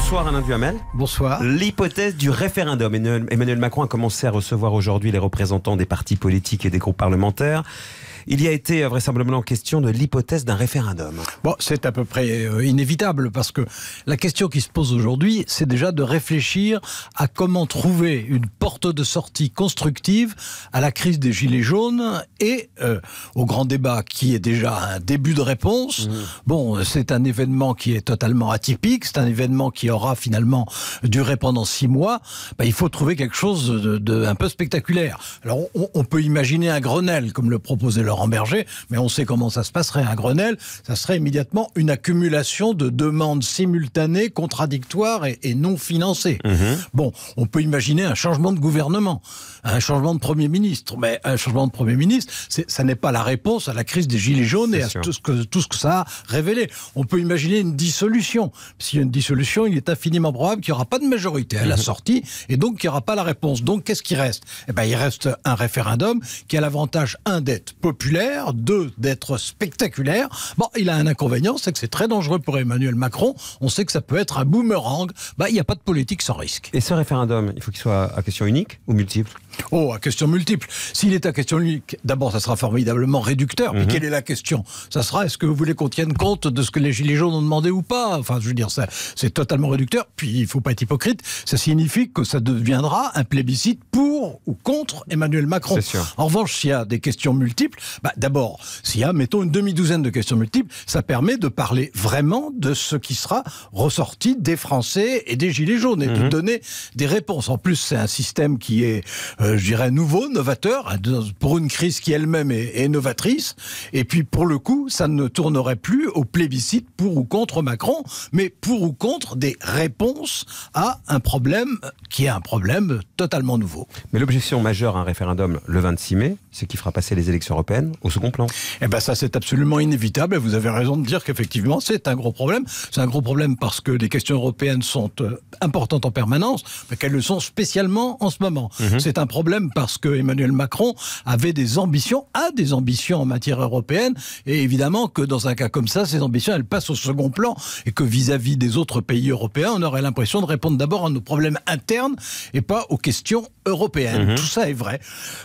Bonsoir Alain Duhamel. Bonsoir. L'hypothèse du référendum. Emmanuel Macron a commencé à recevoir aujourd'hui les représentants des partis politiques et des groupes parlementaires. Il y a été vraisemblablement question de l'hypothèse d'un référendum. Bon, c'est à peu près inévitable parce que la question qui se pose aujourd'hui, c'est déjà de réfléchir à comment trouver une porte de sortie constructive à la crise des Gilets jaunes et au grand débat qui est déjà un début de réponse. Bon, c'est un événement qui est totalement atypique, c'est un événement qui aura finalement duré pendant 6 mois. Il faut trouver quelque chose de un peu spectaculaire. Alors, on peut imaginer un Grenelle, comme le proposait Laurent Berger, mais on sait comment ça se passerait. Un Grenelle, ça serait immédiatement une accumulation de demandes simultanées, contradictoires et non financées. Bon, on peut imaginer un changement de gouvernement, un changement de Premier ministre, mais un changement de Premier ministre, ça n'est pas la réponse à la crise des Gilets jaunes et à tout ce que ça a révélé. On peut imaginer une dissolution. S'il y a une dissolution, il est infiniment probable qu'il n'y aura pas de majorité à la sortie et donc qu'il n'y aura pas la réponse. Donc qu'est-ce qui reste ? Il reste un référendum qui a l'avantage, 1, d'être populaire, 2, d'être spectaculaire. Bon, il a un inconvénient, c'est que c'est très dangereux pour Emmanuel Macron. On sait que ça peut être un boomerang. Il n'y a pas de politique sans risque. Et ce référendum, il faut qu'il soit à question unique ou multiple ? Oh, à question multiple. S'il est à question unique, d'abord, ça sera formidablement réducteur. Puis quelle est la question ? Ça sera, est-ce que vous voulez qu'on tienne compte de ce que les Gilets jaunes ont demandé ou pas ? Enfin, je veux dire, ça, c'est totalement réducteur. Puis, il ne faut pas être hypocrite. Ça signifie que ça deviendra un plébiscite pour ou contre Emmanuel Macron. C'est sûr. En revanche, s'il y a des questions multiples, d'abord, s'il y a, mettons, une demi-douzaine de questions multiples, ça permet de parler vraiment de ce qui sera ressorti des Français et des Gilets jaunes et de donner des réponses. En plus, c'est un système qui est, je dirais, nouveau, novateur, pour une crise qui elle-même est novatrice. Et puis, pour le coup, ça ne tournerait plus au plébiscite pour ou contre Macron, mais pour ou contre des réponses à un problème qui est un problème totalement nouveau. Mais l'objection majeure à un référendum le 26 mai, c'est qu'il fera passer les élections européennes au second plan. Ça, c'est absolument inévitable. Et vous avez raison de dire qu'effectivement, c'est un gros problème. C'est un gros problème parce que les questions européennes sont importantes en permanence, mais qu'elles le sont spécialement en ce moment. C'est un problème parce que Emmanuel Macron avait des ambitions, a des ambitions en matière européenne, et évidemment que dans un cas comme ça, ces ambitions, elles passent au second plan, et que vis-à-vis des autres pays européens, on aurait l'impression de répondre d'abord à nos problèmes internes et pas aux questions européennes. Tout ça est vrai.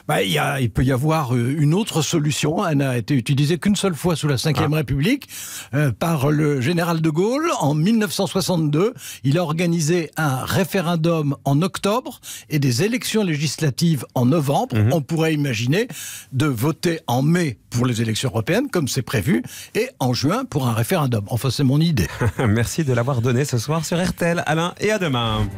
Il peut y avoir une autre solution. Elle n'a été utilisée qu'une seule fois sous la Ve République par le général de Gaulle en 1962. Il a organisé un référendum en octobre et des élections législatives en novembre. On pourrait imaginer de voter en mai pour les élections européennes, comme c'est prévu, et en juin pour un référendum. Enfin, c'est mon idée. Merci de l'avoir donné ce soir sur RTL, Alain, et à demain.